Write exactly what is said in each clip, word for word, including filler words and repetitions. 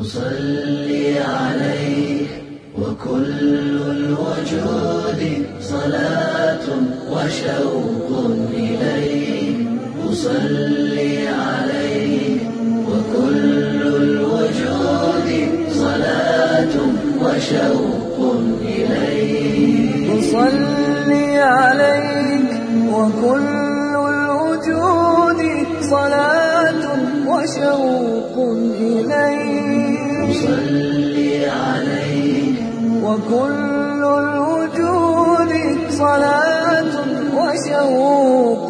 أصلي عليك وكل الوجود صلاة وشوق إليك. أصلي عليك وكل الوجود صلاة وشوق إليك. أصلي عليك وكل الوجود صلاة وشوق إليك. أصلي عليك وكل الوجود صلاة وشوق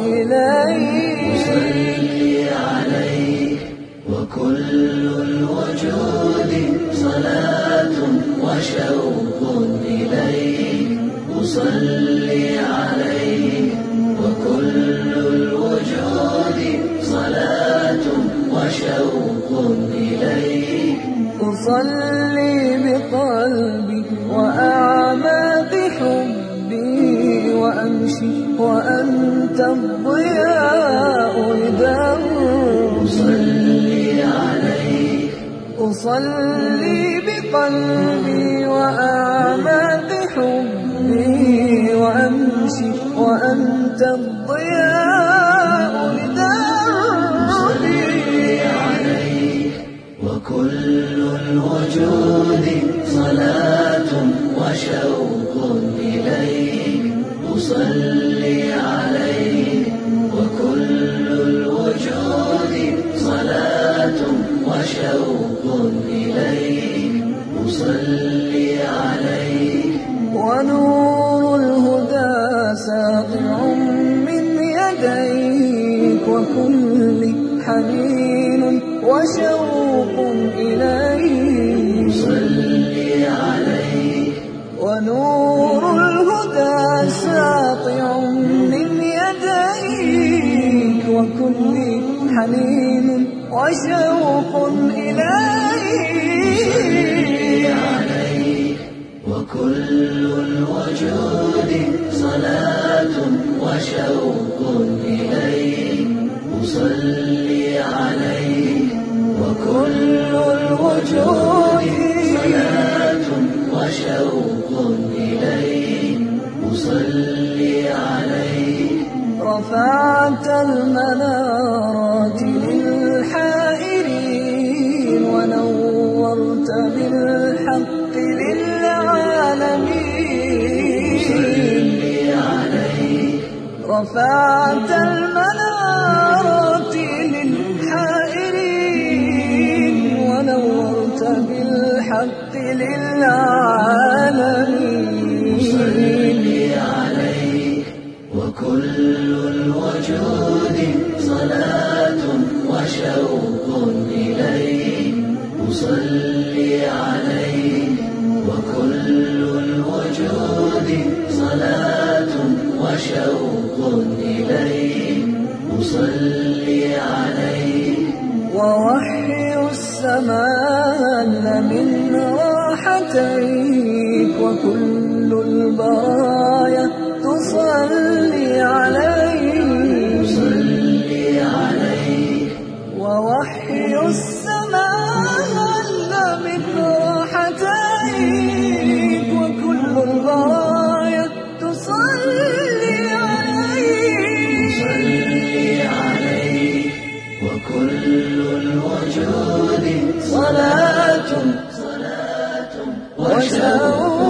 إليك. أصلي عليك وكل الوجود صلاة وشوق إليك. أصلي عليك وكل الوجود صلاة وشوق إليك. أصلي بقلبي وأعماق حبي وأمشي وأنت الضياء لدربي. أصلي عليك أصلي بقلبي وأعماق حبي وأمشي وأنت الضياء لدربي. عليك وكل الوجود صلاة وشوق إليك. أصلي عليك وكل الوجود صلاة وشوق إليك. أصلي عليك ونور الهدى ساطع من يديك وكل حنين وشوق إليك. أصلي عليك ونور الهدى ساطع من يديك وكل حنين وشوق إليك. عليك وكل الوجود صلاة وشوق إليك. أصلي عليك وكل الوجود صلاة وشوق إليك. أصلي عليك رفعت المنارات للحائرين ونورت بالحق للعالمين. أصلي عليك رفعت المنارات للحائرين ونورت بالحق للعالمين. أصلي عليك وكل الوجود صلاة وشوق إليك. أصلي عليك وكل الوجود صلاة وشوق إليك. أصلي عليك ووحي السماء من راحتيك وكل البرايا تصلي عليك. أصلي عليك ووحي السماء من راحتيك وكل البرايا تصلي عليك. أصلي عليك وكل الوجود صلاة صلاة وشوق